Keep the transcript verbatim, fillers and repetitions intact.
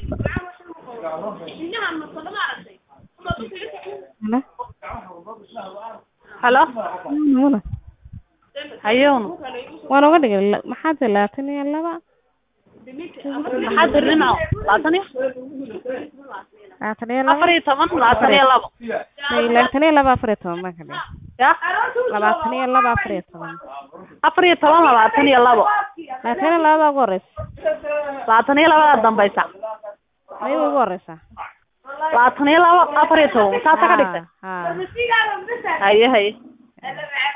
Hello. Wala. Hayoon. Waan uga dhigay maxaa talaatan iyo laba. Maxaa dirnaa? labaatan iyo labaatan iyo laba. afar iyo toban labaatan iyo laba. labaatan iyo laba afar iyo toban ma kale. Ya? labaatan iyo laba afar iyo toban. afar iyo toban labaatan iyo laba. labaatan iyo laba goores. labaatan iyo laba dambaysa. Ay ugu horeysa. labaatan iyo laba afar iyo toban. Saasa ka dhigtay. Ha. Haye haye.